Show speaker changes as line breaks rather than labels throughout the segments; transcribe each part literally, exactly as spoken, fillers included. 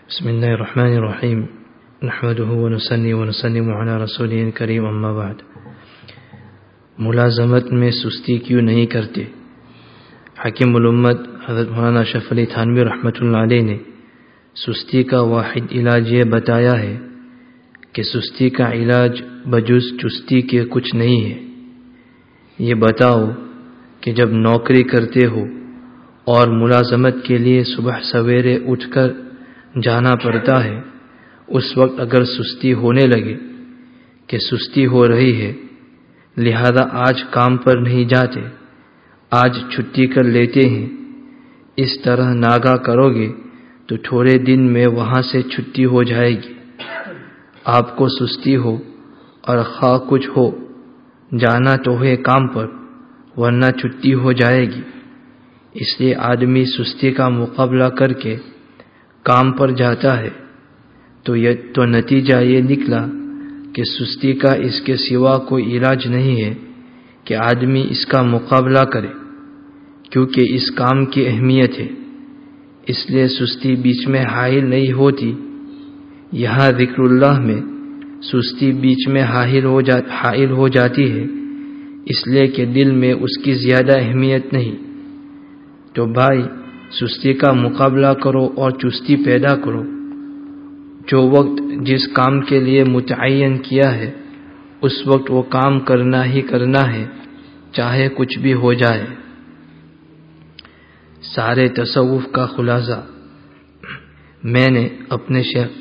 بسم اللہ الرحمن الرحیم نحمده ونصلی ونسلم علی رسولہ الکریم اما بعد. ملازمت میں سستی کیوں نہیں کرتے؟ حکیم الامت حضرت مولانا اشرف علی تھانوی رحمۃ اللہ علیہ نے سستی کا واحد علاج یہ بتایا ہے کہ سستی کا علاج بجز چستی کے کچھ نہیں ہے. یہ بتاؤ کہ جب نوکری کرتے ہو اور ملازمت کے لیے صبح سویرے اٹھ کر جانا پڑتا ہے، اس وقت اگر سستی ہونے لگے کہ سستی ہو رہی ہے لہذا آج کام پر نہیں جاتے، آج چھٹی کر لیتے ہیں، اس طرح ناگا کرو گے تو تھوڑے دن میں وہاں سے چھٹی ہو جائے گی. آپ کو سستی ہو اور خواہ کچھ ہو جانا تو ہے کام پر، ورنہ چھٹی ہو جائے گی. اس لیے آدمی سستی کا مقابلہ کر کے کام پر جاتا ہے تو یہ تو نتیجہ یہ نکلا کہ سستی کا اس کے سوا کوئی علاج نہیں ہے کہ آدمی اس کا مقابلہ کرے، کیونکہ اس کام کی اہمیت ہے. اس لیے سستی بیچ میں حائل نہیں ہوتی. یہاں ذکر اللہ میں سستی بیچ میں حائل ہو جا حائل ہو جاتی ہے اس لیے کہ دل میں اس کی زیادہ اہمیت نہیں. تو بھائی سستی کا مقابلہ کرو اور چستی پیدا کرو. جو وقت جس کام کے لیے متعین کیا ہے اس وقت وہ کام کرنا ہی کرنا ہے، چاہے کچھ بھی ہو جائے. سارے تصوف کا خلاصہ میں نے اپنے شیخ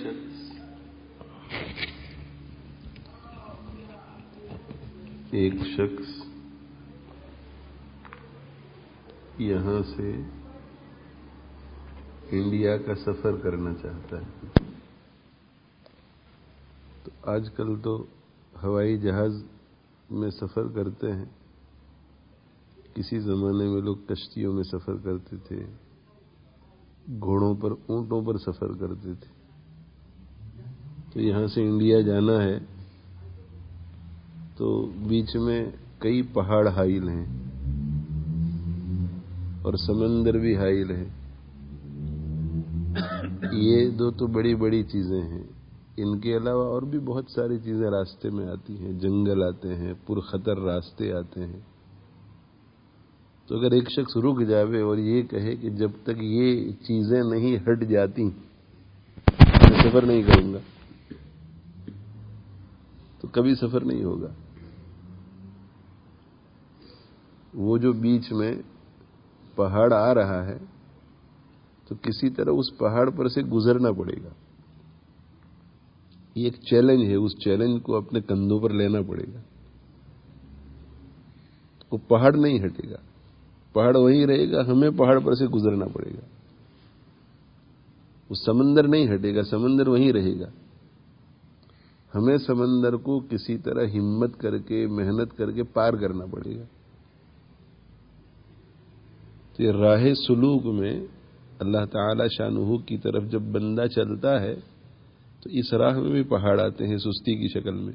ایک شخص یہاں سے انڈیا کا سفر کرنا چاہتا ہے. تو آج کل تو ہوائی جہاز میں سفر کرتے ہیں، کسی زمانے میں لوگ کشتیوں میں سفر کرتے تھے، گھوڑوں پر اونٹوں پر سفر کرتے تھے. تو یہاں سے انڈیا جانا ہے تو بیچ میں کئی پہاڑ حائل ہیں اور سمندر بھی حائل ہے. یہ دو تو بڑی بڑی چیزیں ہیں. ان کے علاوہ اور بھی بہت ساری چیزیں راستے میں آتی ہیں، جنگل آتے ہیں، پرخطر راستے آتے ہیں. تو اگر ایک شخص رک جاوے اور یہ کہے کہ جب تک یہ چیزیں نہیں ہٹ جاتی میں سفر نہیں کروں گا، تو کبھی سفر نہیں ہوگا. وہ جو بیچ میں پہاڑ آ رہا ہے تو کسی طرح اس پہاڑ پر سے گزرنا پڑے گا. یہ ایک چیلنج ہے، اس چیلنج کو اپنے کندھوں پر لینا پڑے گا. وہ پہاڑ نہیں ہٹے گا، پہاڑ وہیں رہے گا، ہمیں پہاڑ پر سے گزرنا پڑے گا. وہ سمندر نہیں ہٹے گا، سمندر وہیں رہے گا. ہمیں سمندر کو کسی طرح ہمت کر کے محنت کر کے پار کرنا پڑے گا. تو یہ راہ سلوک میں اللہ تعالی شانہ کی طرف جب بندہ چلتا ہے تو اس راہ میں بھی پہاڑ آتے ہیں سستی کی شکل میں،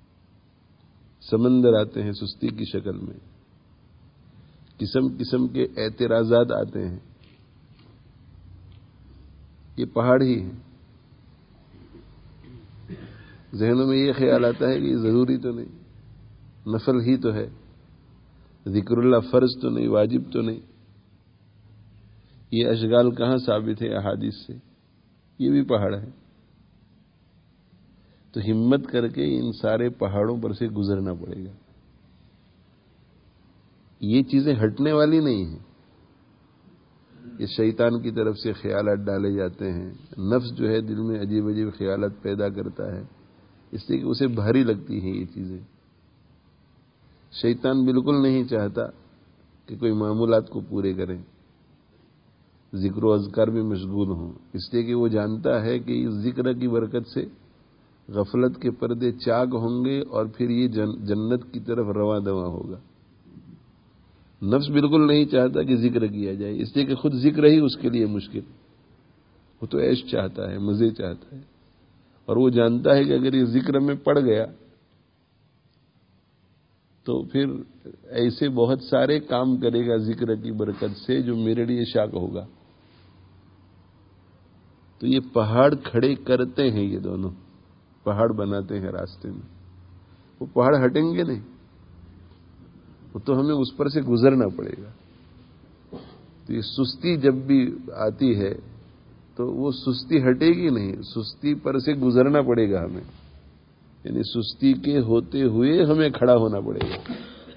سمندر آتے ہیں سستی کی شکل میں، قسم قسم کے اعتراضات آتے ہیں. یہ پہاڑ ہی ہیں. ذہنوں میں یہ خیال آتا ہے کہ یہ ضروری تو نہیں، نفل ہی تو ہے، ذکر اللہ فرض تو نہیں، واجب تو نہیں. یہ اشغال کہاں ثابت ہے احادیث سے؟ یہ بھی پہاڑ ہے. تو ہمت کر کے ان سارے پہاڑوں پر سے گزرنا پڑے گا. یہ چیزیں ہٹنے والی نہیں ہیں. یہ شیطان کی طرف سے خیالات ڈالے جاتے ہیں. نفس جو ہے دل میں عجیب عجیب خیالات پیدا کرتا ہے، اس لیے کہ اسے بھاری لگتی ہیں یہ چیزیں. شیطان بالکل نہیں چاہتا کہ کوئی معمولات کو پورے کریں، ذکر و اذکار بھی مشغول ہوں، اس لیے کہ وہ جانتا ہے کہ اس ذکر کی برکت سے غفلت کے پردے چاک ہوں گے اور پھر یہ جنت کی طرف رواں دواں ہوگا. نفس بالکل نہیں چاہتا کہ ذکر کیا جائے، اس لیے کہ خود ذکر ہی اس کے لیے مشکل. وہ تو عیش چاہتا ہے، مزے چاہتا ہے، اور وہ جانتا ہے کہ اگر یہ ذکر میں پڑ گیا تو پھر ایسے بہت سارے کام کرے گا ذکر کی برکت سے جو میرے لیے شاق ہوگا. تو یہ پہاڑ کھڑے کرتے ہیں، یہ دونوں پہاڑ بناتے ہیں راستے میں. وہ پہاڑ ہٹیں گے نہیں، وہ تو ہمیں اس پر سے گزرنا پڑے گا. تو یہ سستی جب بھی آتی ہے تو وہ سستی ہٹے گی نہیں، سستی پر سے گزرنا پڑے گا ہمیں، یعنی سستی کے ہوتے ہوئے ہمیں کھڑا ہونا پڑے گا.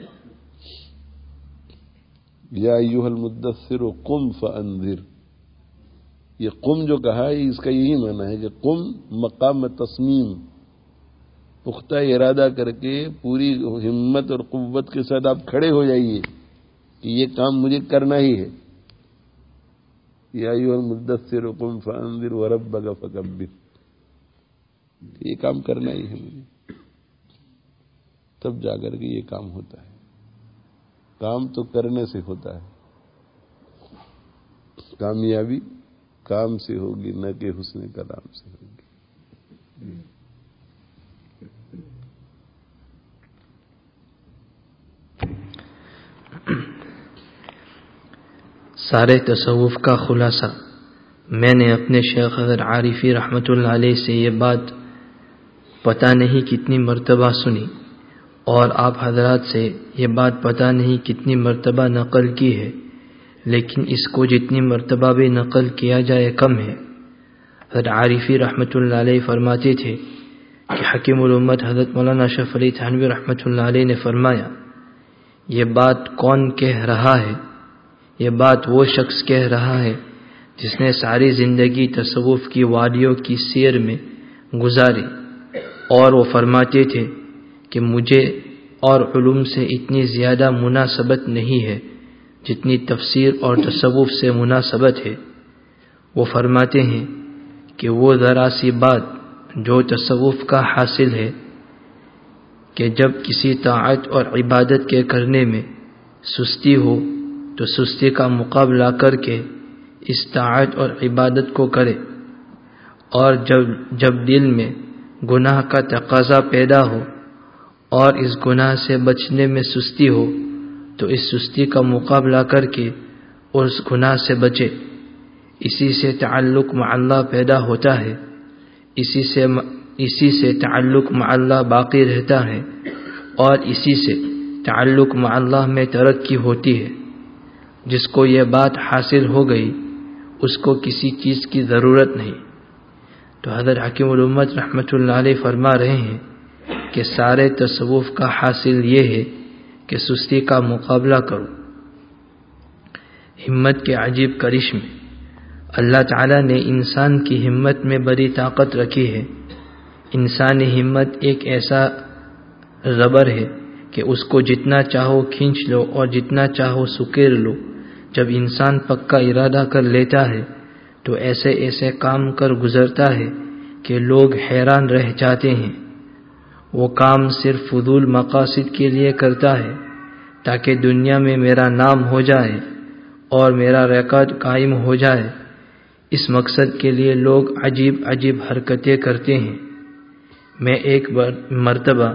یا ایھا المدثر قم فانذر، یہ قم جو کہا ہے اس کا یہی معنی ہے کہ قم مقام تصمیم، پختہ ارادہ کر کے پوری ہمت اور قوت کے ساتھ آپ کھڑے ہو جائیے کہ یہ کام مجھے کرنا ہی ہے. یا ایھا المدثر قم فانذر وربک فکبر، یہ کام کرنا ہی ہے مجھے، تب جا کر کے یہ کام ہوتا ہے. کام تو کرنے سے ہوتا ہے، کامیابی کام سے ہوگی نہ کہ حسن کلام سے ہوگی.
سارے تصوف کا خلاصہ. میں نے اپنے شیخ حضرت عارفی رحمۃ اللہ علیہ سے یہ بات پتہ نہیں کتنی مرتبہ سنی، اور آپ حضرات سے یہ بات پتہ نہیں کتنی مرتبہ نقل کی ہے، لیکن اس کو جتنی مرتبہ بھی نقل کیا جائے کم ہے. حضرت عارفی رحمۃ اللہ علیہ فرماتے تھے کہ حکیم الامت حضرت مولانا اشرف علی تھانوی رحمۃ اللہ علیہ نے فرمایا، یہ بات کون کہہ رہا ہے؟ یہ بات وہ شخص کہہ رہا ہے جس نے ساری زندگی تصوف کی وادیوں کی سیر میں گزاری. اور وہ فرماتے تھے کہ مجھے اور علوم سے اتنی زیادہ مناسبت نہیں ہے جتنی تفسیر اور تصوف سے مناسبت ہے. وہ فرماتے ہیں کہ وہ ذرا سی بات جو تصوف کا حاصل ہے کہ جب کسی طاعت اور عبادت کے کرنے میں سستی ہو تو سستی کا مقابلہ کر کے اس طاعت اور عبادت کو کرے، اور جب جب دل میں گناہ کا تقاضا پیدا ہو اور اس گناہ سے بچنے میں سستی ہو تو اس سستی کا مقابلہ کر کے اس گناہ سے بچے. اسی سے تعلق مع اللہ پیدا ہوتا ہے، اسی سے اسی سے تعلق مع اللہ باقی رہتا ہے، اور اسی سے تعلق مع اللہ میں ترقی ہوتی ہے. جس کو یہ بات حاصل ہو گئی اس کو کسی چیز کی ضرورت نہیں. تو حضرت حکیم الامت رحمۃ اللہ علیہ فرما رہے ہیں کہ سارے تصوف کا حاصل یہ ہے کہ سستی کا مقابلہ کرو. ہمت کے عجیب کرشمے. اللہ تعالیٰ نے انسان کی ہمت میں بڑی طاقت رکھی ہے. انسانی ہمت ایک ایسا ربر ہے کہ اس کو جتنا چاہو کھینچ لو اور جتنا چاہو سکیر لو. جب انسان پکا ارادہ کر لیتا ہے تو ایسے ایسے کام کر گزرتا ہے کہ لوگ حیران رہ جاتے ہیں. وہ کام صرف فضول مقاصد کے لیے کرتا ہے تاکہ دنیا میں میرا نام ہو جائے اور میرا ریکارڈ قائم ہو جائے. اس مقصد کے لیے لوگ عجیب عجیب حرکتیں کرتے ہیں. میں ایک مرتبہ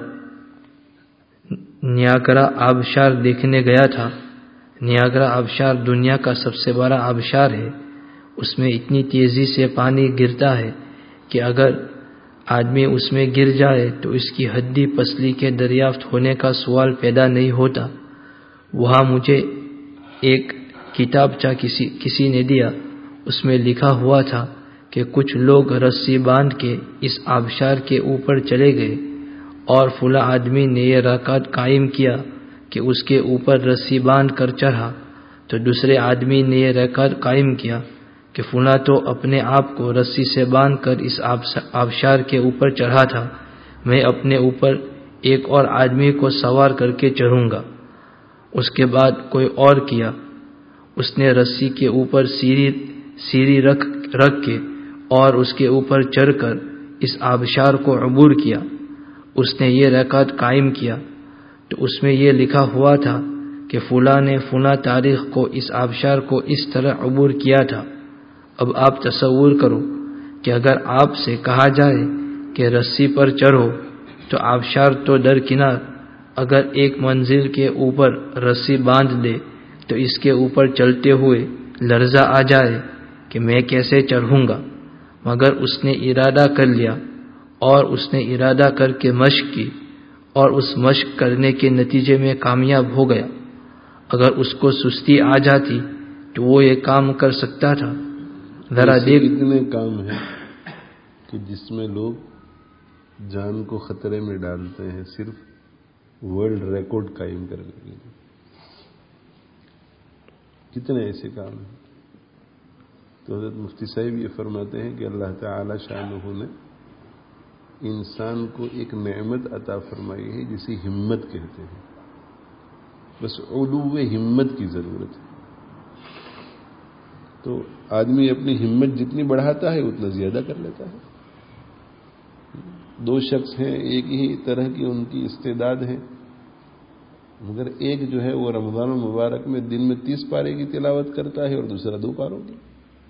نیاگرا آبشار دیکھنے گیا تھا. نیاگرا آبشار دنیا کا سب سے بڑا آبشار ہے. اس میں اتنی تیزی سے پانی گرتا ہے کہ اگر آدمی اس میں گر جائے تو اس کی ہڈی پسلی کے دریافت ہونے کا سوال پیدا نہیں ہوتا. وہاں مجھے ایک کتابچہ کسی کسی نے دیا. اس میں لکھا ہوا تھا کہ کچھ لوگ رسی باندھ کے اس آبشار کے اوپر چلے گئے اور فلاں آدمی نے یہ ریکارڈ قائم کیا کہ اس کے اوپر رسی باندھ کر چڑھا، تو دوسرے آدمی نے یہ ریکارڈ قائم کیا کہ فلاں تو اپنے آپ کو رسی سے باندھ کر اس آبشار کے اوپر چڑھا تھا، میں اپنے اوپر ایک اور آدمی کو سوار کر کے چڑھوں گا. اس کے بعد کوئی اور کیا. اس نے رسی کے اوپر سیڑھی سیڑھی رکھ رکھ کے اور اس کے اوپر چڑھ کر اس آبشار کو عبور کیا. اس نے یہ ریکارڈ قائم کیا تو اس میں یہ لکھا ہوا تھا کہ فلاں نے فلاں تاریخ کو اس آبشار کو اس طرح عبور کیا تھا. اب آپ تصور کرو کہ اگر آپ سے کہا جائے کہ رسی پر چڑھو تو آبشار تو درکنار، اگر ایک منزل کے اوپر رسی باندھ دے تو اس کے اوپر چلتے ہوئے لرزہ آ جائے کہ میں کیسے چڑھوں گا. مگر اس نے ارادہ کر لیا اور اس نے ارادہ کر کے مشق کی اور اس مشق کرنے کے نتیجے میں کامیاب ہو گیا، اگر اس کو سستی آ جاتی تو وہ یہ کام کر سکتا تھا۔ ذرا دیکھ
اتنے کام ہیں کہ جس میں لوگ جان کو خطرے میں ڈالتے ہیں صرف ورلڈ ریکارڈ قائم کرنے کے لیے، کتنے ایسے کام ہیں۔ تو حضرت مفتی صاحب یہ فرماتے ہیں کہ اللہ تعالی شانہ نے انسان کو ایک نعمت عطا فرمائی ہے جسے ہمت کہتے ہیں، بس علو ہمت کی ضرورت ہے۔ تو آدمی اپنی ہمت جتنی بڑھاتا ہے اتنا زیادہ کر لیتا ہے۔ دو شخص ہیں، ایک ہی طرح کی ان کی استعداد ہے، مگر ایک جو ہے وہ رمضان المبارک میں دن میں تیس پارے کی تلاوت کرتا ہے اور دوسرا دو پاروں کی۔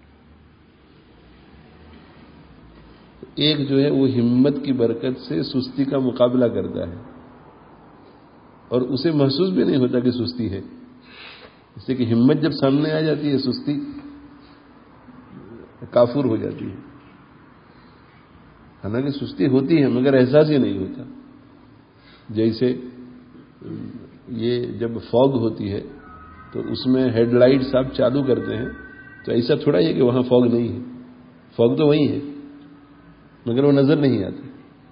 ایک جو ہے وہ ہمت کی برکت سے سستی کا مقابلہ کرتا ہے اور اسے محسوس بھی نہیں ہوتا کہ سستی ہے، اس سے کہ ہمت جب سامنے آ جاتی ہے سستی کافور ہو جاتی ہے۔ حالانکہ سستی ہوتی ہے مگر احساس ہی نہیں ہوتا۔ جیسے یہ جب فوگ ہوتی ہے تو اس میں ہیڈ لائٹس آپ چالو کرتے ہیں تو ایسا تھوڑا ہے کہ وہاں فوگ نہیں ہے، فوگ تو وہیں ہے مگر وہ نظر نہیں آتی۔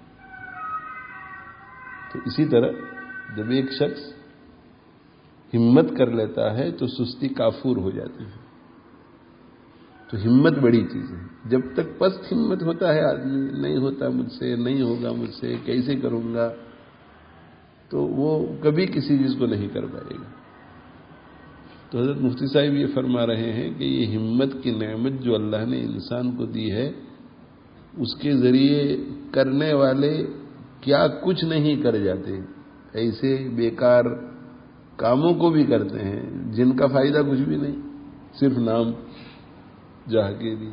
تو اسی طرح جب ایک شخص ہمت کر لیتا ہے تو سستی کافور ہو جاتی ہے۔ تو ہمت بڑی چیز ہے۔ جب تک پست ہمت ہوتا ہے آدمی، نہیں ہوتا مجھ سے، نہیں ہوگا مجھ سے، کیسے کروں گا، تو وہ کبھی کسی چیز کو نہیں کر پائے گا۔ تو حضرت مفتی صاحب یہ فرما رہے ہیں کہ یہ ہمت کی نعمت جو اللہ نے انسان کو دی ہے، اس کے ذریعے کرنے والے کیا کچھ نہیں کر جاتے، ایسے بیکار کاموں کو بھی کرتے ہیں جن کا فائدہ کچھ بھی نہیں، صرف نام جاہ کے لیے۔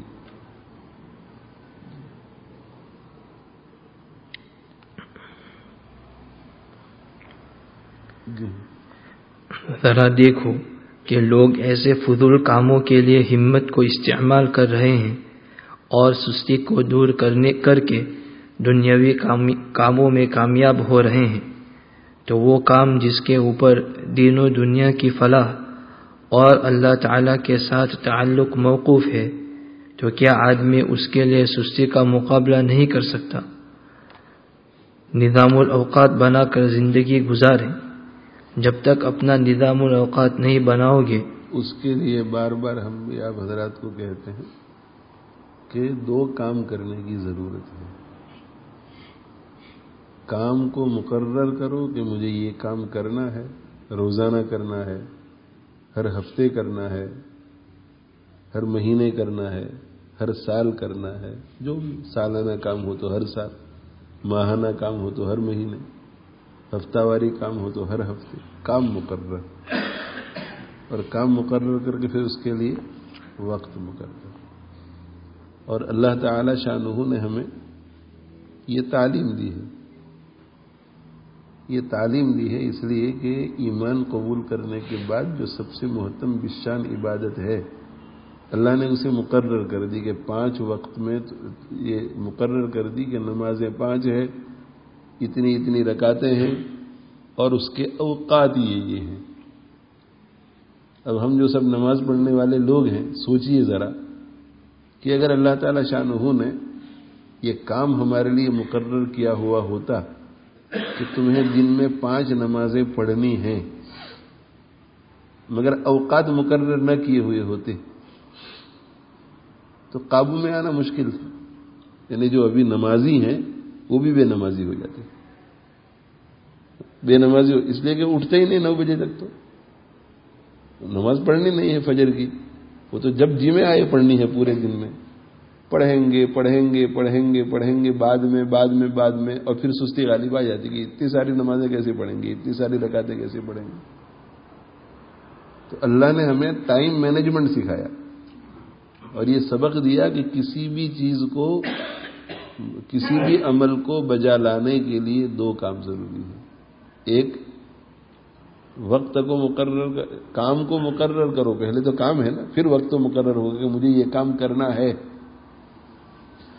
ذرا دیکھو کہ لوگ ایسے فضول کاموں کے لیے ہمت کو استعمال کر رہے ہیں اور سستی کو دور کرنے کر کے دنیاوی کاموں میں کامیاب ہو رہے ہیں۔ تو وہ کام جس کے اوپر دین و دنیا کی فلاح اور اللہ تعالی کے ساتھ تعلق موقوف ہے، تو کیا آدمی اس کے لیے سستی کا مقابلہ نہیں کر سکتا؟ نظام الاوقات بنا کر زندگی گزاریں، جب تک اپنا نظام الاوقات نہیں بناؤ گے۔
اس کے لیے بار بار ہم بھی آپ حضرات کو کہتے ہیں کہ دو کام کرنے کی ضرورت ہے۔ کام کو مقرر کرو کہ مجھے یہ کام کرنا ہے، روزانہ کرنا ہے، ہر ہفتے کرنا ہے، ہر مہینے کرنا ہے، ہر سال کرنا ہے، جو بھی سالانہ کام ہو تو ہر سال، ماہانہ کام ہو تو ہر مہینے، ہفتہ واری کام ہو تو ہر ہفتے، کام مقرر، اور کام مقرر کر کے پھر اس کے لیے وقت مقرر۔ اور اللہ تعالی شانہ نے ہمیں یہ تعلیم دی ہے، یہ تعلیم دی ہے اس لیے کہ ایمان قبول کرنے کے بعد جو سب سے محتم بشان عبادت ہے، اللہ نے اسے مقرر کر دی کہ پانچ وقت میں، یہ مقرر کر دی کہ نمازیں پانچ ہے، اتنی اتنی رکعتیں ہیں اور اس کے اوقات یہ یہ ہیں۔ اب ہم جو سب نماز پڑھنے والے لوگ ہیں، سوچئے ذرا کہ اگر اللہ تعالی شانہ نے یہ کام ہمارے لیے مقرر کیا ہوا ہوتا کہ تمہیں دن میں پانچ نمازیں پڑھنی ہیں، مگر اوقات مقرر نہ کیے ہوئے ہوتے تو قابو میں آنا مشکل تھا۔ یعنی جو ابھی نمازی ہیں وہ بھی بے نمازی ہو جاتے، بے نمازی اس لیے کہ اٹھتے ہی نہیں نو بجے تک، تو نماز پڑھنی نہیں ہے فجر کی، وہ تو جب جی میں آئے پڑھنی ہے پورے دن میں، پڑھیں گے پڑھیں گے پڑھیں گے پڑھیں گے بعد میں بعد میں بعد میں اور پھر سستی غالب آ جاتی کہ اتنی ساری نمازیں کیسے پڑھیں گے، اتنی ساری رکعتیں کیسے پڑھیں گے۔ تو اللہ نے ہمیں ٹائم مینجمنٹ سکھایا اور یہ سبق دیا کہ کسی بھی چیز کو، کسی بھی عمل کو بجا لانے کے لیے دو کام ضروری ہیں۔ ایک وقت کو مقرر، کام کو مقرر کرو، پہلے تو کام ہے نا، پھر وقت تو مقرر ہوگا کہ مجھے یہ کام کرنا ہے۔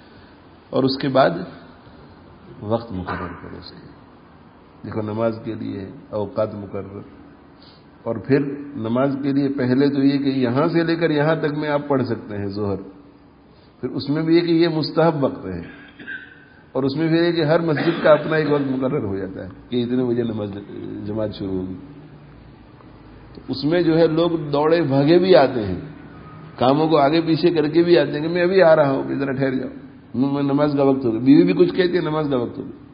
اور اس کے بعد وقت مقرر کرو اس کے. دیکھو نماز کے لیے اوقات مقرر، اور پھر نماز کے لیے پہلے تو یہ کہ یہاں سے لے کر یہاں تک میں آپ پڑھ سکتے ہیں ظہر، پھر اس میں بھی یہ کہ یہ مستحب وقت ہے، اور اس میں بھی یہ کہ ہر مسجد کا اپنا ایک وقت مقرر ہو جاتا ہے کہ اتنے بجے نماز جماعت شروع ہوگی. تو اس میں جو ہے لوگ دوڑے بھاگے بھی آتے ہیں، کاموں کو آگے پیچھے کر کے بھی آتے ہیں کہ میں ابھی آ رہا ہوں کہ ذرا ٹھہر جاؤ، میں نماز کا وقت ہوگا. بیوی بھی کچھ کہتی ہے نماز کا وقت ہوگا.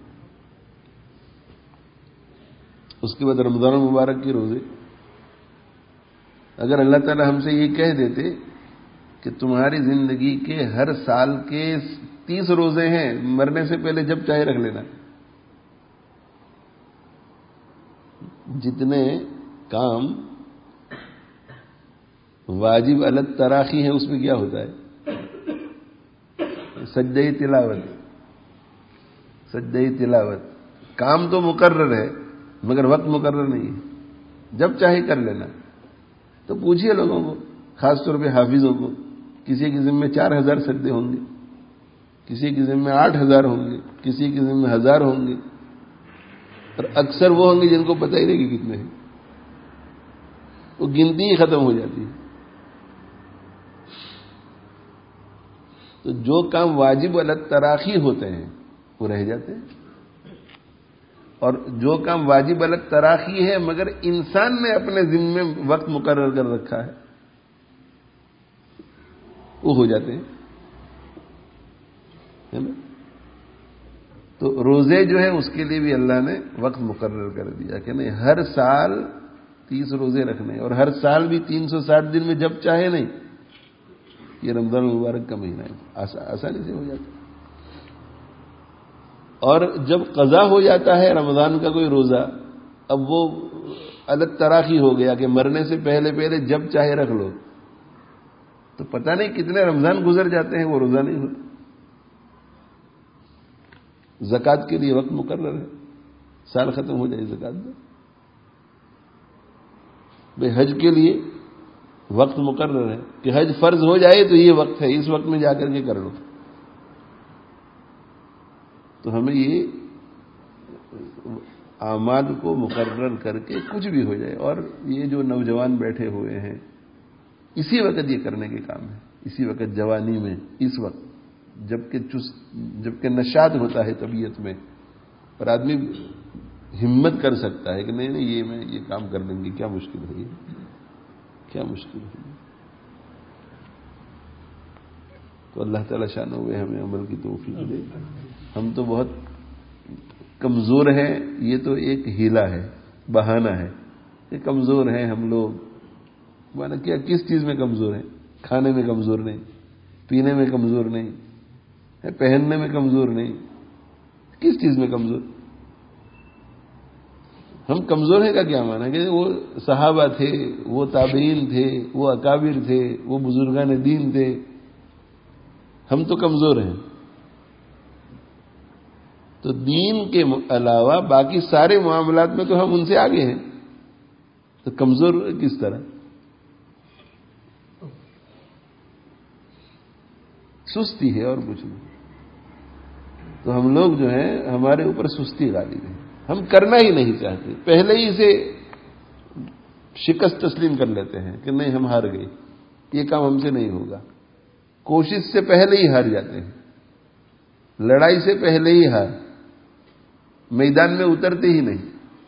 اس کے بعد رمضان المبارک کے روزے، اگر اللہ تعالی ہم سے یہ کہہ دیتے کہ تمہاری زندگی کے ہر سال کے تیس روزے ہیں، مرنے سے پہلے جب چاہے رکھ لینا، جتنے کام واجب الگ تراخی ہیں اس میں کیا ہوتا ہے؟ سجدہ تلاوت. سجدہ تلاوت کام تو مقرر ہے مگر وقت مقرر نہیں ہے، جب چاہے کر لینا. تو پوچھئے لوگوں کو، خاص طور پہ حافظوں کو، کسی کے ذمہ چار ہزار سجدے ہوں گے، کسی کے ذمہ آٹھ ہزار ہوں گے، کسی کے ذمہ ہزار ہوں گے، اور اکثر وہ ہوں گے جن کو پتہ ہی نہیں کہ کتنے ہیں، وہ گنتی ہی ختم ہو جاتی ہے. تو جو کام واجب الگ تراخی ہوتے ہیں وہ رہ جاتے ہیں، اور جو کام واجب الگ تراخی ہے مگر انسان نے اپنے ذمے وقت مقرر کر رکھا ہے وہ ہو جاتے ہیں. ہے نا؟ تو روزے جو ہیں اس کے لیے بھی اللہ نے وقت مقرر کر دیا کہ نہیں، ہر سال تیس روزے رکھنے، اور ہر سال بھی تین سو ساٹھ دن میں جب چاہے نہیں. یہ رمضان المبارک کا مہینہ ہے، آسانی سے ہو جاتا ہے. اور جب قضا ہو جاتا ہے رمضان کا کوئی روزہ، اب وہ الگ تراخی ہو گیا کہ مرنے سے پہلے پہلے جب چاہے رکھ لو، تو پتہ نہیں کتنے رمضان گزر جاتے ہیں وہ روزہ نہیں ہوتا. زکوٰۃ کے لیے وقت مقرر ہے، سال ختم ہو جائے زکوٰۃ میں. بھائی حج کے لیے وقت مقرر ہے کہ حج فرض ہو جائے تو یہ وقت ہے، اس وقت میں جا کر کے کر لو. تو ہمیں یہ اعمال کو مقرر کر کے کچھ بھی ہو جائے، اور یہ جو نوجوان بیٹھے ہوئے ہیں اسی وقت یہ کرنے کے کام ہے، اسی وقت جوانی میں، اس وقت جبکہ جبکہ نشاط ہوتا ہے طبیعت میں، اور آدمی ہمت کر سکتا ہے کہ نہیں نہیں یہ میں یہ کام کر لیں گے، کیا مشکل ہے، کیا مشکل ہے. تو اللہ تعالی شان ہوئے ہمیں عمل کی توفیق دے. ہم تو بہت کمزور ہیں، یہ تو ایک ہیلا ہے، بہانہ ہے کہ کمزور ہیں ہم لوگ. مانا کیا کس چیز میں کمزور ہیں؟ کھانے میں کمزور نہیں، پینے میں کمزور نہیں، پہننے میں کمزور نہیں، کس چیز میں کمزور؟ ہم کمزور ہیں کا کیا مانا کہ وہ صحابہ تھے، وہ تابعین تھے، وہ اکابر تھے، وہ بزرگان دین تھے، ہم تو کمزور ہیں. تو دین کے علاوہ باقی سارے معاملات میں تو ہم ان سے آگے ہیں، تو کمزور کس طرح؟ سستی ہے اور کچھ نہیں. تو ہم لوگ جو ہیں ہمارے اوپر سستی غالب ہے، ہم کرنا ہی نہیں چاہتے، پہلے ہی اسے شکست تسلیم کر لیتے ہیں کہ نہیں ہم ہار گئے، یہ کام ہم سے نہیں ہوگا. کوشش سے پہلے ہی ہار جاتے ہیں، لڑائی سے پہلے ہی ہار، میدان میں اترتے ہی نہیں.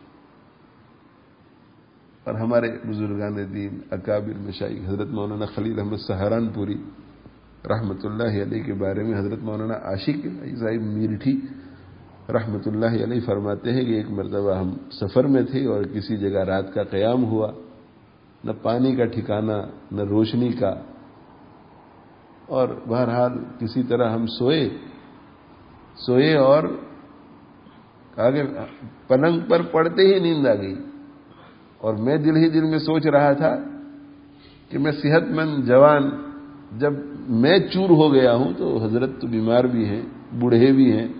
اور ہمارے بزرگان دین اکابر مشائخ حضرت مولانا خلیل احمد سہارنپوری رحمۃ اللہ علیہ کے بارے میں حضرت مولانا عاشق صاحب میرٹھی رحمۃ اللہ علیہ فرماتے ہیں کہ ایک مرتبہ ہم سفر میں تھے اور کسی جگہ رات کا قیام ہوا، نہ پانی کا ٹھکانہ نہ روشنی کا، اور بہرحال کسی طرح ہم سوئے سوئے اور آگے پلنگ پر پڑتے ہی نیند آ گئی. اور میں دل ہی دل میں سوچ رہا تھا کہ میں صحت مند جوان جب میں چور ہو گیا ہوں تو حضرت تو بیمار بھی ہیں، بوڑھے بھی ہیں،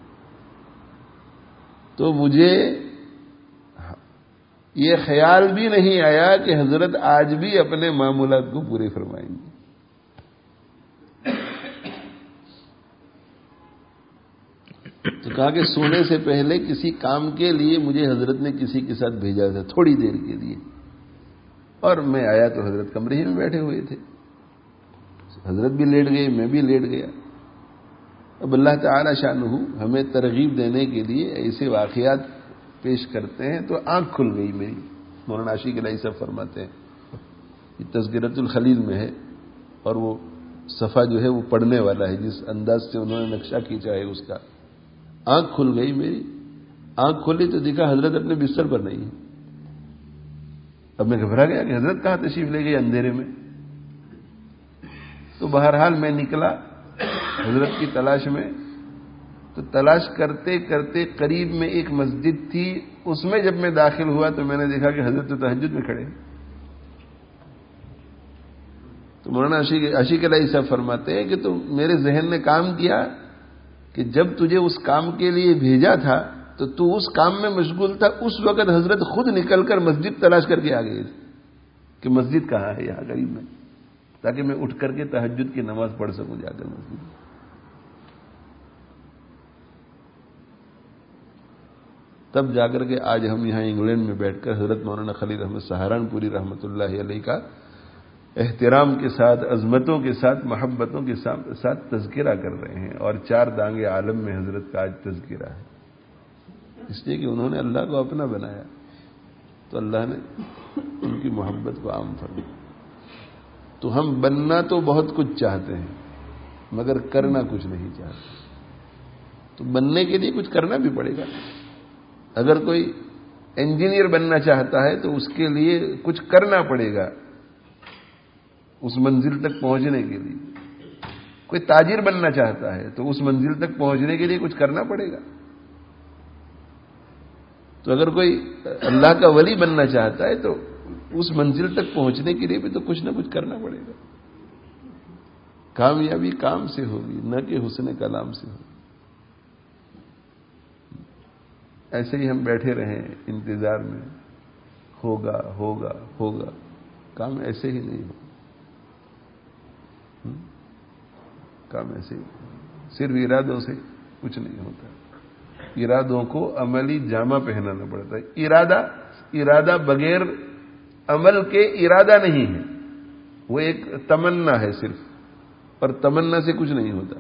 تو مجھے یہ خیال بھی نہیں آیا کہ حضرت آج بھی اپنے معمولات کو پورے فرمائیں گے. تو کہا کہ سونے سے پہلے کسی کام کے لیے مجھے حضرت نے کسی کے ساتھ بھیجا تھا تھوڑی دیر کے لیے، اور میں آیا تو حضرت کمرے ہی میں بیٹھے ہوئے تھے، حضرت بھی لیٹ گئے، میں بھی لیٹ گیا۔ اب اللہ تعالی شانہ ہمیں ترغیب دینے کے لیے ایسے واقعات پیش کرتے ہیں تو آنکھ کھل گئی میری۔ مولانا عاشق الہی صاحب فرماتے ہیں، یہ تذکرۃ الخلیل میں ہے، اور وہ صفحہ جو ہے وہ پڑھنے والا ہے، جس انداز سے انہوں نے نقشہ کھینچا ہے اس کا۔ آنکھ کھل گئی میری، آنکھ کھلی تو دیکھا حضرت اپنے بستر پر نہیں ہے۔ اب میں گھبرا گیا کہ حضرت کہاں تشریف لے گئی اندھیرے میں۔ تو بہرحال میں نکلا حضرت کی تلاش میں، تو تلاش کرتے کرتے قریب میں ایک مسجد تھی، اس میں جب میں داخل ہوا تو میں نے دیکھا کہ حضرت تو تہجد میں کھڑے ہیں۔ تو مولانا عاشق الہی صاحب فرماتے ہیں کہ تو میرے ذہن نے کام کیا کہ جب تجھے اس کام کے لیے بھیجا تھا تو تو اس کام میں مشغول تھا، اس وقت حضرت خود نکل کر مسجد تلاش کر کے آ گئے کہ مسجد کہاں ہے یہاں قریب میں، تاکہ میں اٹھ کر کے تہجد کی نماز پڑھ سکوں جا کر مسجد میں۔ تب جا کر کے آج ہم یہاں انگلینڈ میں بیٹھ کر حضرت مولانا خلیل احمد سہارنپوری رحمۃ اللہ علیہ کا احترام کے ساتھ، عظمتوں کے ساتھ، محبتوں کے ساتھ تذکرہ کر رہے ہیں، اور چار دانگ عالم میں حضرت کا آج تذکرہ ہے، اس لیے کہ انہوں نے اللہ کو اپنا بنایا تو اللہ نے ان کی محبت کو عام فرمایا۔ تو ہم بننا تو بہت کچھ چاہتے ہیں مگر کرنا کچھ نہیں چاہتے، تو بننے کے لیے کچھ کرنا بھی پڑے گا۔ اگر کوئی انجینئر بننا چاہتا ہے تو اس کے لیے کچھ کرنا پڑے گا اس منزل تک پہنچنے کے لیے۔ کوئی تاجر بننا چاہتا ہے تو اس منزل تک پہنچنے کے لیے کچھ کرنا پڑے گا۔ تو اگر کوئی اللہ کا ولی بننا چاہتا ہے تو اس منزل تک پہنچنے کے لیے بھی تو کچھ نہ کچھ کرنا پڑے گا۔ کامیابی کام سے ہوگی، نہ کہ حسن کلام سے ہوگی۔ ایسے ہی ہم بیٹھے رہیں انتظار میں، ہوگا ہوگا ہوگا، کام ایسے ہی نہیں ہوگا، کام ایسے ہی صرف ارادوں سے کچھ نہیں ہوتا، ارادوں کو عملی جامہ پہنانا پڑتا ہے۔ ارادہ ارادہ بغیر عمل کے ارادہ نہیں ہے، وہ ایک تمنا ہے صرف، اور تمنا سے کچھ نہیں ہوتا۔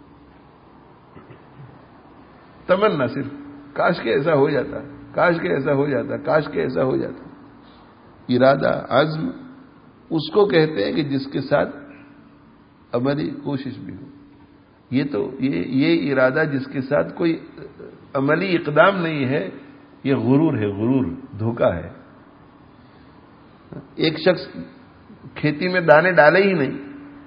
تمنا صرف کاش کے ایسا ہو جاتا، کاش کے ایسا ہو جاتا، کاش کے ایسا ہو جاتا۔ ارادہ، عزم اس کو کہتے ہیں کہ جس کے ساتھ عملی کوشش بھی ہو۔ یہ تو یہ یہ ارادہ جس کے ساتھ کوئی عملی اقدام نہیں ہے، یہ غرور ہے، غرور، دھوکہ ہے۔ ایک شخص کھیتی میں دانے ڈالے ہی نہیں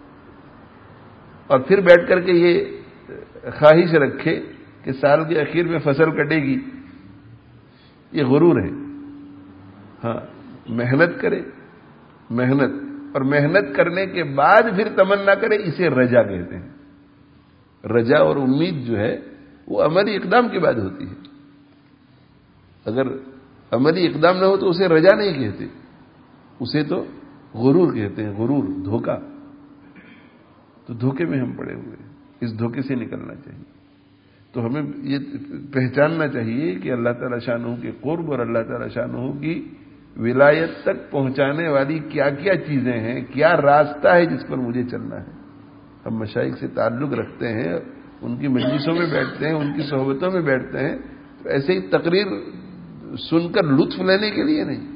اور پھر بیٹھ کر کے یہ خواہش رکھے کہ سال کے اخیر میں فصل کٹے گی، یہ غرور ہے۔ ہاں، محنت کرے، محنت اور محنت کرنے کے بعد پھر تمنا کرے، اسے رجا کہتے ہیں۔ رجا اور امید جو ہے وہ عملی اقدام کے بعد ہوتی ہے۔ اگر عملی اقدام نہ ہو تو اسے رجا نہیں کہتے، اسے تو غرور کہتے ہیں، غرور، دھوکہ۔ تو دھوکے میں ہم پڑے ہوئے ہیں، اس دھوکے سے نکلنا چاہیے۔ تو ہمیں یہ پہچاننا چاہیے کہ اللہ تعالی شانہ کے قرب اور اللہ تعالی شانہ کی ولایت تک پہنچانے والی کیا کیا چیزیں ہیں، کیا راستہ ہے جس پر مجھے چلنا ہے۔ ہم مشائخ سے تعلق رکھتے ہیں، ان کی مجلسوں میں بیٹھتے ہیں، ان کی صحبتوں میں بیٹھتے ہیں، تو ایسے ہی تقریر سن کر لطف لینے کے لیے نہیں،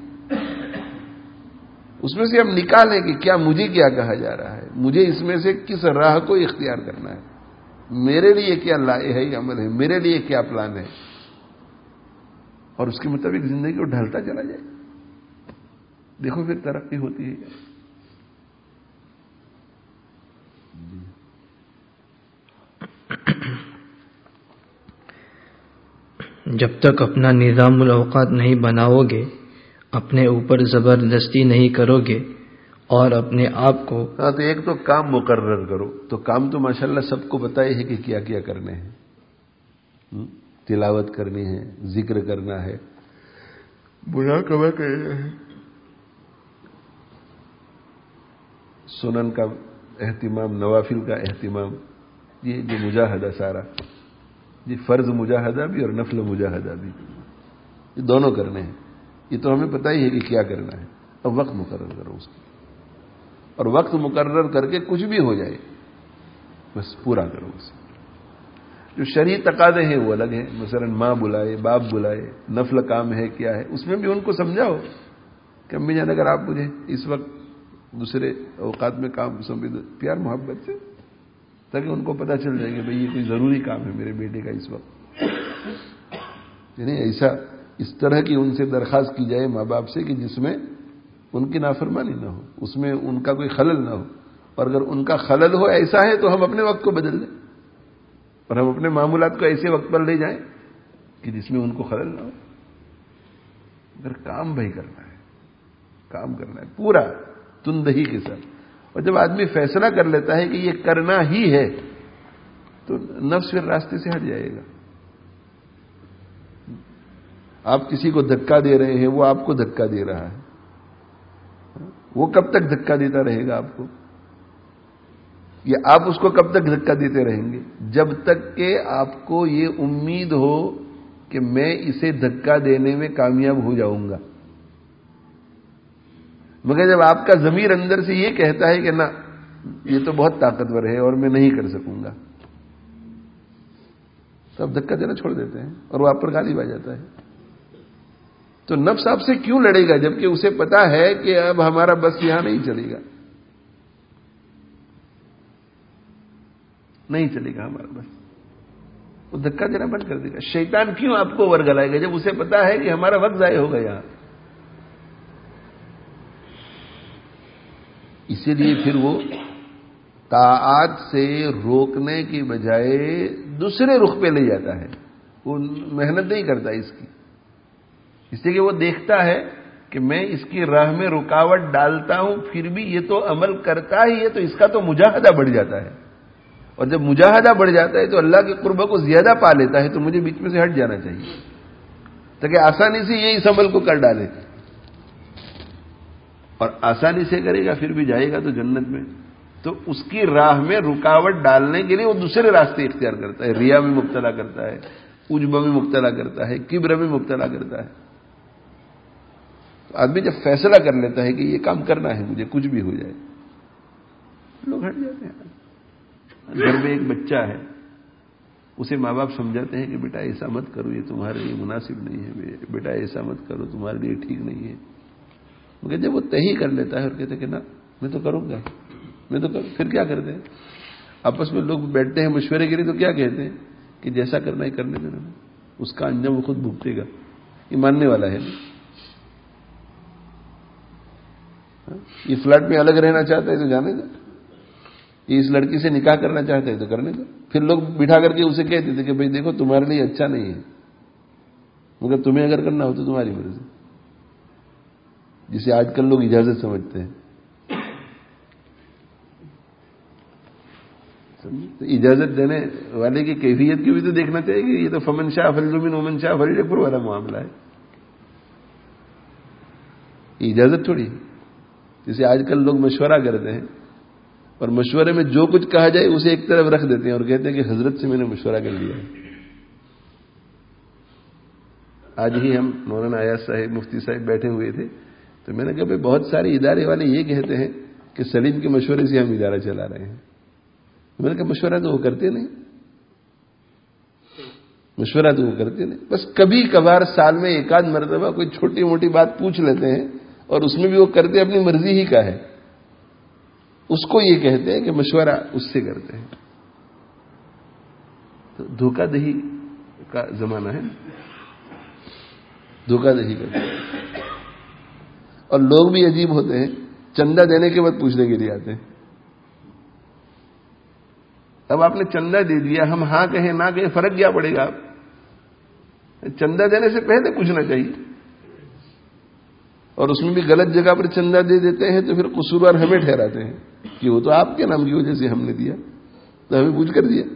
اس میں سے ہم نکالیں کہ کیا مجھے کیا کہا جا رہا ہے، مجھے اس میں سے کس راہ کو اختیار کرنا ہے، میرے لیے کیا لائحہ عمل ہے، میرے لیے کیا پلان ہے، اور اس کے مطابق زندگی کو ڈھالتا چلا جائے۔ دیکھو پھر ترقی ہوتی ہے۔
جب تک اپنا نظام الاوقات نہیں بناؤ گے، اپنے اوپر زبردستی نہیں کرو گے اور اپنے آپ کو
ہاں تو ایک تو کام مقرر کرو، تو کام تو ماشاءاللہ سب کو پتہ ہی ہے کہ کیا کیا کرنے ہیں۔ تلاوت کرنی ہے، ذکر کرنا ہے، مراقبہ کرنا ہے، سنن کا اہتمام، نوافل کا اہتمام، یہ جو مجاہدہ سارا جی فرض مجاہدہ بھی اور نفل مجاہدہ بھی، یہ دونوں کرنے ہیں. یہ تو ہمیں پتہ ہی ہے کہ کیا کرنا ہے. اب وقت مقرر کرو اس کی، اور وقت مقرر کر کے کچھ بھی ہو جائے بس پورا کرو اسے. جو شرعی تقاضے ہیں وہ الگ ہیں، مثلا ماں بلائے، باپ بلائے، نفل کام ہے کیا ہے، اس میں بھی ان کو سمجھاؤ کہ امی جان اگر آپ مجھے اس وقت دوسرے اوقات میں کام سمجھ دو، پیار محبت سے، تاکہ ان کو پتہ چل جائے کہ بھئی یہ کوئی ضروری کام ہے میرے بیٹے کا اس وقت. یعنی ایسا اس طرح کی ان سے درخواست کی جائے ماں باپ سے کہ جس میں ان کی نافرمانی نہ ہو، اس میں ان کا کوئی خلل نہ ہو. اور اگر ان کا خلل ہو ایسا ہے تو ہم اپنے وقت کو بدل دیں اور ہم اپنے معمولات کو ایسے وقت پر لے جائیں کہ جس میں ان کو خلل نہ ہو. اگر کام بھائی کرنا ہے، کام کرنا ہے پورا تندہی کے ساتھ. اور جب آدمی فیصلہ کر لیتا ہے کہ یہ کرنا ہی ہے تو نفس پھر راستے سے ہٹ جائے گا. آپ کسی کو دھکا دے رہے ہیں، وہ آپ کو دھکا دے رہا ہے، وہ کب تک دھکا دیتا رہے گا آپ کو؟ یا آپ اس کو کب تک دھکا دیتے رہیں گے؟ جب تک کہ آپ کو یہ امید ہو کہ میں اسے دھکا دینے میں کامیاب ہو جاؤں گا. مگر جب آپ کا ضمیر اندر سے یہ کہتا ہے کہ نہ یہ تو بہت طاقتور ہے اور میں نہیں کر سکوں گا، تو آپ دھکا دینا چھوڑ دیتے ہیں اور وہ آپ پر غالب آ جاتا ہے. تو نفس آپ سے کیوں لڑے گا جبکہ اسے پتا ہے کہ اب ہمارا بس یہاں نہیں چلے گا، نہیں چلے گا ہمارا بس. وہ دھکا دینا بند کر دے گا. شیطان کیوں آپ کو ورگلائے گا جب اسے پتا ہے کہ ہمارا وقت ضائع ہوگا یہاں. اسی لیے پھر وہ طاعات سے روکنے کی بجائے دوسرے رخ پہ لے جاتا ہے. وہ محنت نہیں کرتا اس کی، اس لیے کہ وہ دیکھتا ہے کہ میں اس کی راہ میں رکاوٹ ڈالتا ہوں پھر بھی یہ تو عمل کرتا ہی ہے، تو اس کا تو مجاہدہ بڑھ جاتا ہے. اور جب مجاہدہ بڑھ جاتا ہے تو اللہ کے قرب کو زیادہ پا لیتا ہے. تو مجھے بیچ میں سے ہٹ جانا چاہیے تاکہ آسانی سے یہ اس عمل کو کر ڈالے. اور آسانی سے کرے گا پھر بھی جائے گا تو جنت میں. تو اس کی راہ میں رکاوٹ ڈالنے کے لیے وہ دوسرے راستے اختیار کرتا ہے. ریا میں مبتلا کرتا ہے، عجب میں مبتلا کرتا ہے، کبر میں مبتلا کرتا ہے. تو آدمی جب فیصلہ کر لیتا ہے کہ یہ کام کرنا ہے مجھے کچھ بھی ہو جائے، لوگ ہٹ جاتے ہیں. گھر میں ایک بچہ ہے، اسے ماں باپ سمجھاتے ہیں کہ بیٹا ایسا مت کرو، یہ تمہارے لیے مناسب نہیں ہے، بیٹا ایسا مت کرو تمہارے لیے ٹھیک نہیں ہے. مگر جب وہ طے کر لیتا ہے اور کہتے ہیں کہ نہ میں تو کروں گا، میں تو کروں، پھر کیا کرتے ہیں آپس میں لوگ بیٹھتے ہیں مشورے کے لیے تو کیا کہتے ہیں کہ جیسا کرنا ہے کرنے دینا، اس کا انجام وہ خود بھگتے گا. یہ ماننے والا ہے. یہ فلیٹ میں الگ رہنا چاہتا ہے تو جانے دو، یہ اس لڑکی سے نکاح کرنا چاہتے ہیں تو کرنے دو. پھر لوگ بٹھا کر کے اسے کہتے تھے کہ بھئی دیکھو تمہارے لیے اچھا نہیں ہے، مگر تمہیں اگر کرنا ہو تو تمہاری مرضی، جسے آج کل لوگ اجازت سمجھتے ہیں. تو اجازت دینے والے کی کیفیت کی بھی تو دیکھنا چاہیے کہ یہ تو فمن شاء فلیؤمن ومن شاء فلیکفر والا معاملہ ہے. یہ اجازت تھوڑی، جسے آج کل لوگ مشورہ کرتے ہیں اور مشورے میں جو کچھ کہا جائے اسے ایک طرف رکھ دیتے ہیں اور کہتے ہیں کہ حضرت سے میں نے مشورہ کر لیا ہے. آج ہی ہم مولانا ایاز صاحب مفتی صاحب بیٹھے ہوئے تھے تو میں نے کہا بھائی بہت سارے ادارے والے یہ کہتے ہیں کہ سلیم کے مشورے سے ہم ادارہ چلا رہے ہیں. میں نے کہا مشورہ تو وہ کرتے نہیں، مشورہ تو وہ کرتے نہیں، بس کبھی کبھار سال میں ایک آدھ مرتبہ کوئی چھوٹی موٹی بات پوچھ لیتے ہیں اور اس میں بھی وہ کرتے اپنی مرضی ہی کا ہے. اس کو یہ کہتے ہیں کہ مشورہ اس سے کرتے ہیں. تو دھوکہ دہی کا زمانہ ہے، دھوکہ دہی کرتے ہیں. اور لوگ بھی عجیب ہوتے ہیں، چندہ دینے کے بعد پوچھنے کے لیے آتے ہیں. اب آپ نے چندہ دے دیا، ہم ہاں کہیں نہ کہیں فرق کیا پڑے گا؟ چندہ دینے سے پہلے پوچھنا چاہیے. اور اس میں بھی غلط جگہ پر چندہ دے دیتے ہیں تو پھر قصوروار ہمیں ٹھہراتے ہیں کہ وہ تو آپ کے نام کی وجہ سے ہم نے دیا، تو ہمیں پوچھ کر دیا.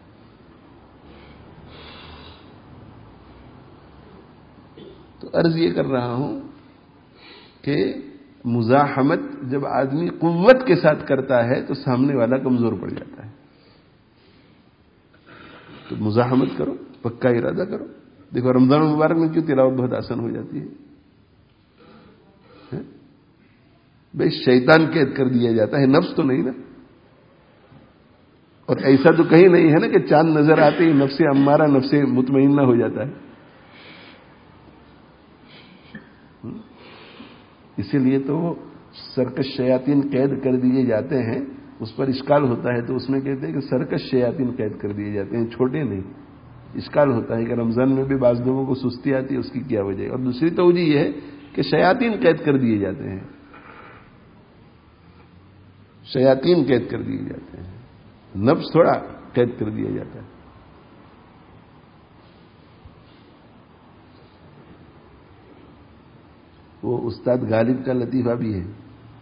تو عرض یہ کر رہا ہوں کہ مزاحمت جب آدمی قوت کے ساتھ کرتا ہے تو سامنے والا کمزور پڑ جاتا ہے. تو مزاحمت کرو، پکا ارادہ کرو. دیکھو رمضان المبارک میں کیوں تلاوت بہت آسان ہو جاتی ہے؟ بھائی شیطان قید کر دیا جاتا ہے، نفس تو نہیں نا. اور ایسا تو کہیں نہیں ہے نا کہ چاند نظر آتے ہی نفس امارہ نفس مطمئنہ ہو جاتا ہے. اسی لیے تو سرکش شیاطین قید کر دیے جاتے ہیں. اس پر اشکال ہوتا ہے تو اس میں کہتے ہیں کہ سرکش شیاطین قید کر دیے جاتے ہیں، چھوٹے نہیں. اشکال ہوتا ہے کہ رمضان میں بھی بعض لوگوں کو سستی آتی ہے، اس کی کیا وجہ ہے؟ اور دوسری توجہ یہ ہے کہ شیاطین قید کر دیے جاتے ہیں، شیاطین قید کر دیے جاتے ہیں، نفس تھوڑا قید کر دیا جاتا ہے. وہ استاد غالب کا لطیفہ بھی ہے.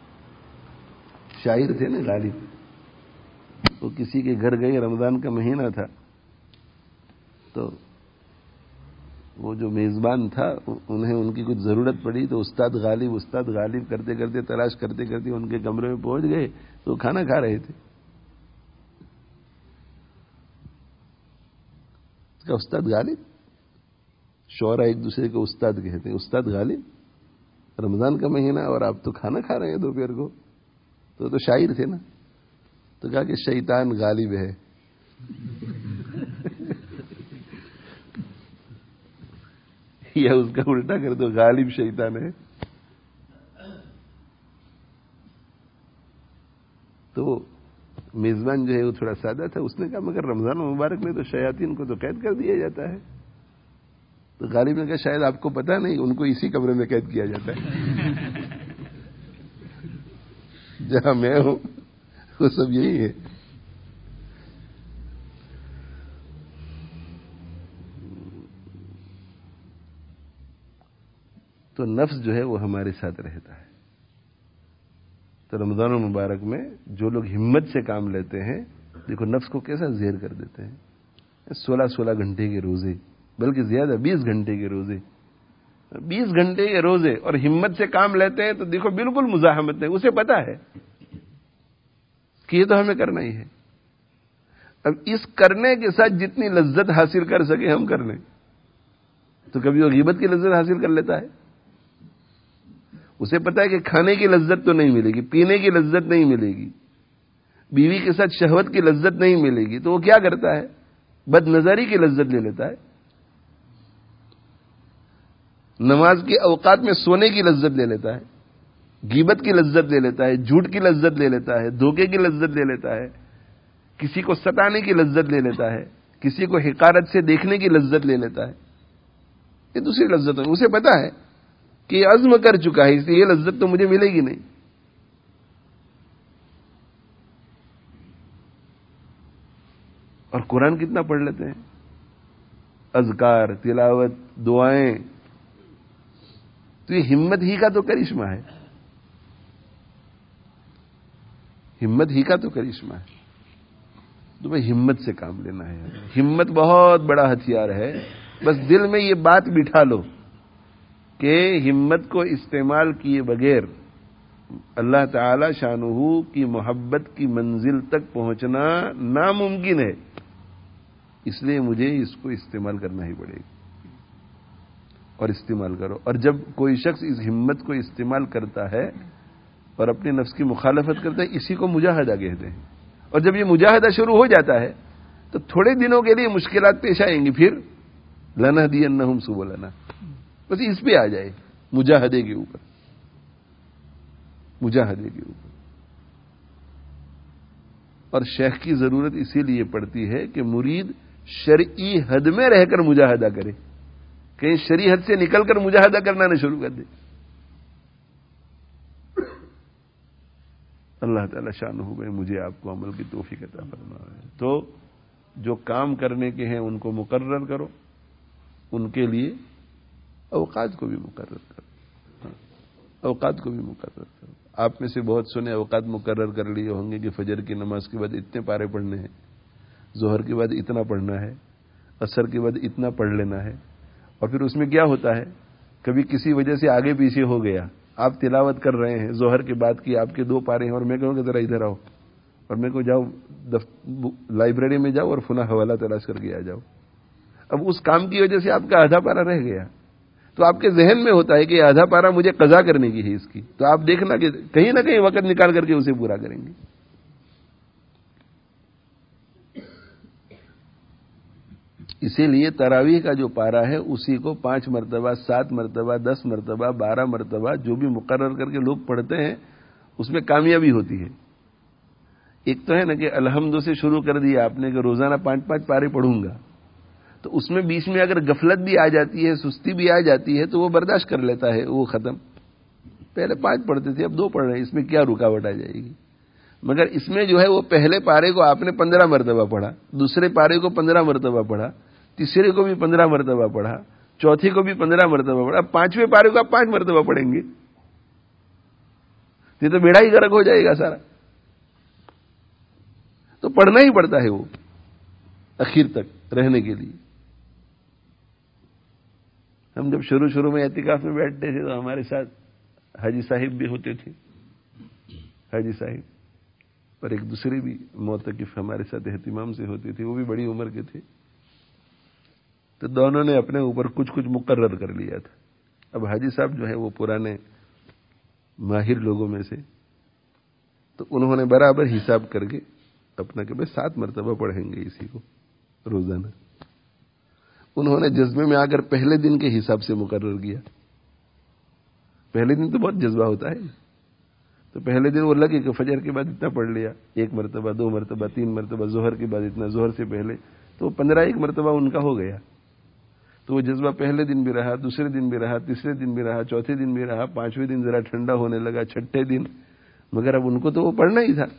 شاعر تھے نا غالب، وہ کسی کے گھر گئے، رمضان کا مہینہ تھا، تو وہ جو میزبان تھا انہیں ان کی کچھ ضرورت پڑی تو استاد غالب استاد غالب کرتے کرتے تلاش کرتے کرتے ان کے کمرے میں پہنچ گئے تو کھانا کھا رہے تھے. اس کا استاد غالب، شعرا ایک دوسرے کو استاد کہتے ہیں. استاد غالب، رمضان کا مہینہ اور آپ تو کھانا کھا رہے ہیں دوپہر کو. تو تو شاعر تھے نا. تو کہا کہ شیطان غالب ہے. یا اس کا الٹا کر دو، غالب شیطان ہے. تو میزبان جو ہے وہ تھوڑا سادہ تھا، اس نے کہا مگر رمضان مبارک میں تو شیاطین کو تو قید کر دیا جاتا ہے. تو غالب نے کہا شاید آپ کو پتا نہیں، ان کو اسی کمرے میں قید کیا جاتا ہے جہاں میں ہوں وہ سب یہی ہے. تو نفس جو ہے وہ ہمارے ساتھ رہتا ہے. تو رمضان المبارک میں جو لوگ ہمت سے کام لیتے ہیں، دیکھو نفس کو کیسا زہر کر دیتے ہیں. سولہ سولہ گھنٹے کے روزے، بلکہ زیادہ بیس گھنٹے کے روزے، بیس گھنٹے کے روزے اور ہمت سے کام لیتے ہیں تو دیکھو بالکل مزاحمت نہیں. اسے پتا ہے کہ یہ تو ہمیں کرنا ہی ہے. اب اس کرنے کے ساتھ جتنی لذت حاصل کر سکے ہم کر لیں. تو کبھی وہ غیبت کی لذت حاصل کر لیتا ہے. اسے پتا ہے کہ کھانے کی لذت تو نہیں ملے گی، پینے کی لذت نہیں ملے گی، بیوی کے ساتھ شہوت کی لذت نہیں ملے گی، تو وہ کیا کرتا ہے؟ بد نظری کی لذت لے لیتا ہے، نماز کے اوقات میں سونے کی لذت لے لیتا ہے، غیبت کی لذت لے لیتا ہے، جھوٹ کی لذت لے لیتا ہے، دھوکے کی لذت لے لیتا ہے، کسی کو ستانے کی لذت لے لیتا ہے، کسی کو حقارت سے دیکھنے کی لذت لے لیتا ہے. یہ دوسری لذت ہے. اسے پتا ہے کہ یہ عزم کر چکا ہے، اس لیے یہ لذت تو مجھے ملے گی نہیں. اور قرآن کتنا پڑھ لیتے ہیں، اذکار، تلاوت، دعائیں. تو یہ ہمت ہی کا تو کرشمہ ہے، ہمت ہی کا تو کرشمہ ہے. تو بھائی ہمت سے کام لینا ہے. ہمت بہت بڑا ہتھیار ہے. بس دل میں یہ بات بٹھا لو کہ ہمت کو استعمال کیے بغیر اللہ تعالی شانہ کی محبت کی منزل تک پہنچنا ناممکن ہے. اس لیے مجھے اس کو استعمال کرنا ہی پڑے گا. اور استعمال کرو. اور جب کوئی شخص اس ہمت کو استعمال کرتا ہے اور اپنے نفس کی مخالفت کرتا ہے، اسی کو مجاہدہ کہتے ہیں. اور جب یہ مجاہدہ شروع ہو جاتا ہے تو تھوڑے دنوں کے لیے مشکلات پیش آئیں گی، پھر لنہدینہم سبلنا، بس اس پہ آ جائے، مجاہدے کے اوپر، مجاہدے کے اوپر. اور شیخ کی ضرورت اسی لیے پڑتی ہے کہ مرید شرعی حد میں رہ کر مجاہدہ کرے، کہیں شرعی حد سے نکل کر مجاہدہ کرنا نہ شروع کر دے. اللہ تعالی شانہ میں مجھے آپ کو عمل کی توفیق عطا فرمائے. تو جو کام کرنے کے ہیں ان کو مقرر کرو، ان کے لیے اوقات کو بھی مقرر کرو، اوقات کو بھی مقرر کرو. آپ میں سے بہت سنے اوقات مقرر کر لیے ہوں گے کہ فجر کی نماز کے بعد اتنے پارے پڑھنے ہیں، ظہر کے بعد اتنا پڑھنا ہے، عصر کے بعد اتنا پڑھ لینا ہے. اور پھر اس میں کیا ہوتا ہے، کبھی کسی وجہ سے آگے پیچھے ہو گیا، آپ تلاوت کر رہے ہیں ظہر کے بعد کی، آپ کے دو پارے ہیں اور میں کہوں کہ ذرا ادھر آؤ، اور میرے کو جاؤ لائبریری میں جاؤ اور فلاں حوالہ تلاش کر کے آ جاؤ. اب اس کام کی وجہ سے آپ کا آدھا پارا رہ گیا، تو آپ کے ذہن میں ہوتا ہے کہ آدھا پارا مجھے قضا کرنے کی ہے اس کی، تو آپ دیکھنا کہ کہیں نہ کہیں وقت نکال کر کے اسے پورا کریں گے. اسی لیے تراویح کا جو پارا ہے اسی کو پانچ مرتبہ، سات مرتبہ، دس مرتبہ، بارہ مرتبہ جو بھی مقرر کر کے لوگ پڑھتے ہیں اس میں کامیابی ہوتی ہے. ایک تو ہے نا کہ الحمد سے شروع کر دیا آپ نے کہ روزانہ پانچ پانچ پارے پڑھوں گا، تو اس میں بیچ میں اگر غفلت بھی آ جاتی ہے، سستی بھی آ جاتی ہے، تو وہ برداشت کر لیتا ہے، وہ ختم. پہلے پانچ پڑھتے تھے اب دو پڑھ رہے ہیں، اس میں کیا رکاوٹ آ جائے گی. مگر اس میں جو ہے وہ پہلے پارے کو آپ نے پندرہ مرتبہ پڑھا، دوسرے پارے کو پندرہ مرتبہ پڑھا، تیسرے کو بھی پندرہ مرتبہ پڑھا، چوتھے کو بھی پندرہ مرتبہ پڑھا، اب پانچویں پارے کو آپ پانچ مرتبہ پڑھیں گے، یہ تو بیڑا ہی غرق ہو جائے گا سارا. تو پڑھنا ہی پڑتا ہے وہ اخیر تک رہنے کے لیے. ہم جب شروع شروع میں اعتکاف میں بیٹھتے تھے تو ہمارے ساتھ حاجی صاحب بھی ہوتے تھے، حاجی صاحب، اور ایک دوسرے بھی معتکف ہمارے ساتھ اہتمام سے ہوتے تھے، وہ بھی بڑی عمر کے تھے. تو دونوں نے اپنے اوپر کچھ کچھ مقرر کر لیا تھا. اب حاجی صاحب جو ہے وہ پرانے ماہر لوگوں میں سے، تو انہوں نے برابر حساب کر کے اپنا کہ بھائی سات مرتبہ پڑھیں گے اسی کو روزانہ. انہوں نے جذبے میں آ کر پہلے دن کے حساب سے مقرر کیا. پہلے دن تو بہت جذبہ ہوتا ہے، تو پہلے دن وہ لگے کہ فجر کے بعد اتنا پڑھ لیا، ایک مرتبہ، دو مرتبہ، تین مرتبہ، ظہر کے بعد اتنا، ظہر سے پہلے، تو پندرہ ایک مرتبہ ان کا ہو گیا. تو وہ جذبہ پہلے دن بھی رہا، دوسرے دن بھی رہا، تیسرے دن بھی رہا، چوتھے دن بھی رہا، پانچویں دن ذرا ٹھنڈا ہونے لگا، چھٹے دن، مگر اب ان کو تو وہ پڑھنا ہی تھا.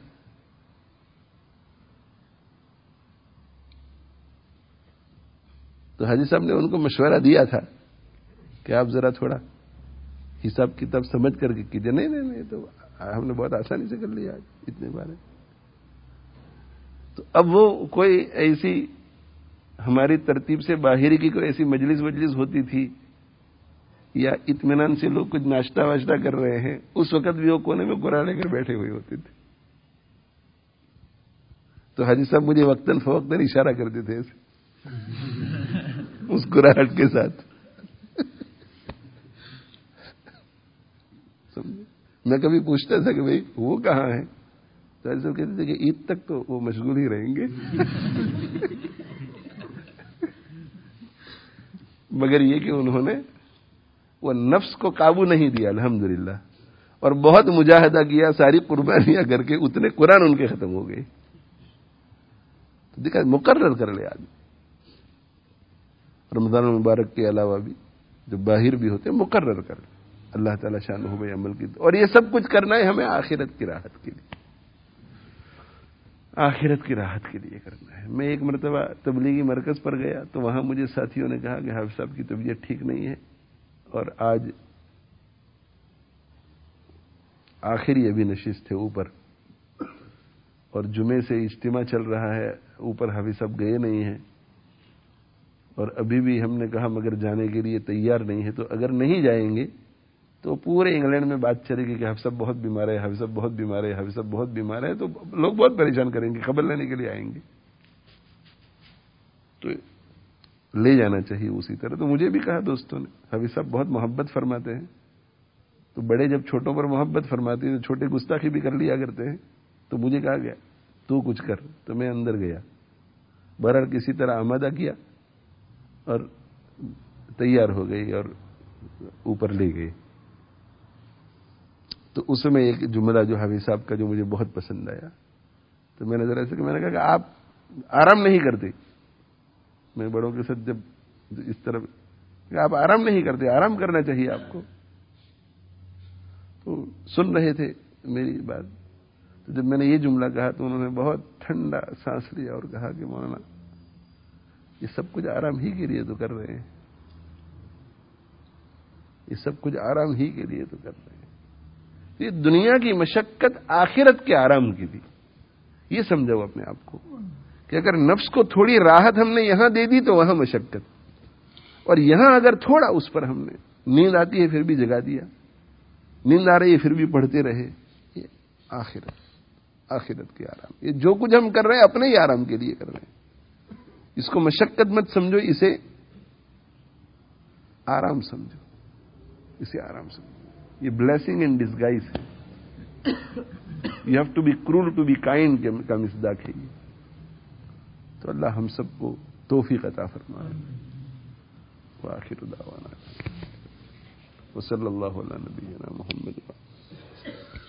تو حاجی صاحب نے ان کو مشورہ دیا تھا کہ آپ ذرا تھوڑا حساب کتاب سمجھ کر کے کیجیے. نہیں نہیں نہیں تو ہم نے بہت آسانی سے کر لیا آج اتنے بارے. تو اب وہ کوئی ایسی ہماری ترتیب سے باہری کی کوئی ایسی مجلس وجلس ہوتی تھی یا اطمینان سے لوگ کچھ ناشتہ واشتہ کر رہے ہیں، اس وقت بھی وہ کونے میں قرآن لے کر بیٹھے ہوئے ہوتے تھے. تو حاجی صاحب مجھے وقتاً فوقتاً اشارہ کرتے تھے ایسے مسکراہٹ کے ساتھ. میں کبھی پوچھتا تھا کہ بھائی وہ کہاں ہے، تو حاجی صاحب کہتے تھے کہ عید تک تو وہ مشغول ہی رہیں گے. مگر یہ کہ انہوں نے وہ نفس کو قابو نہیں دیا الحمدللہ، اور بہت مجاہدہ کیا، ساری قربانیاں کر کے اتنے قرآن ان کے ختم ہو گئے. دیکھا مقرر کر لے آدمی. رمضان المبارک کے علاوہ بھی جو باہر بھی ہوتے ہیں مقرر کر لے. اللہ تعالیٰ شان ہو بھائی عمل کی. اور یہ سب کچھ کرنا ہے ہمیں آخرت کی راحت کے لیے، آخرت کی راحت کے لیے کرنا ہے. میں ایک مرتبہ تبلیغی مرکز پر گیا تو وہاں مجھے ساتھیوں نے کہا کہ حافظ صاحب کی طبیعت ٹھیک نہیں ہے اور آج آخری ابھی نشست تھے اوپر، اور جمعے سے اجتماع چل رہا ہے، اوپر حافظ صاحب گئے نہیں ہیں، اور ابھی بھی ہم نے کہا مگر جانے کے لیے تیار نہیں ہے. تو اگر نہیں جائیں گے تو پورے انگلینڈ میں بات چلے گی کہ حافظ صاحب بہت بیمار ہے، حافظ صاحب بہت بیمار ہے، حافظ صاحب بہت بیمار ہے، تو لوگ بہت پریشان کریں گے، خبر لینے کے لیے آئیں گے. تو لے جانا چاہیے اسی طرح. تو مجھے بھی کہا دوستوں نے حافظ صاحب بہت محبت فرماتے ہیں، تو بڑے جب چھوٹوں پر محبت فرماتے ہیں تو چھوٹے گستاخی بھی کر لیا کرتے ہیں. تو مجھے کہا گیا تو کچھ کر، تو میں اندر گیا، بہرحال کسی طرح آمادہ کیا اور تیار ہو گئی اور اوپر لے گئے. تو اس میں ایک جملہ جو حافظ صاحب کا جو مجھے بہت پسند آیا، تو میں نے ذرا ایسے کہ میں نے کہا کہ آپ آرام نہیں کرتے. میں بڑوں کے ساتھ جب اس طرح کہ آپ آرام نہیں کرتے، آرام کرنا چاہیے آپ کو. تو سن رہے تھے میری بات. تو جب میں نے یہ جملہ کہا تو انہوں نے بہت ٹھنڈا سانس لیا اور کہا کہ مولانا یہ سب کچھ آرام ہی کے لیے تو کر رہے ہیں، یہ سب کچھ آرام ہی کے لیے تو کر رہے ہیں. یہ دنیا کی مشقت آخرت کے آرام کی بھی. یہ سمجھو اپنے آپ کو کہ اگر نفس کو تھوڑی راحت ہم نے یہاں دے دی تو وہاں مشقت، اور یہاں اگر تھوڑا اس پر ہم نے، نیند آتی ہے پھر بھی جگا دیا، نیند آ رہی ہے پھر بھی پڑھتے رہے، یہ آخرت. آخرت کے آرام. یہ جو کچھ ہم کر رہے ہیں اپنے ہی آرام کے لیے کر رہے ہیں. اس کو مشقت مت سمجھو, اسے آرام سمجھو, اسے آرام سمجھو. یہ بلیسنگ ان ڈسگائز ہے. You have to be cruel to be kind کا مصداق ہے یہ. تو اللہ ہم سب کو توفیق عطا فرمائے. وآخر دعوانا وصلی اللہ علی نبینا محمد.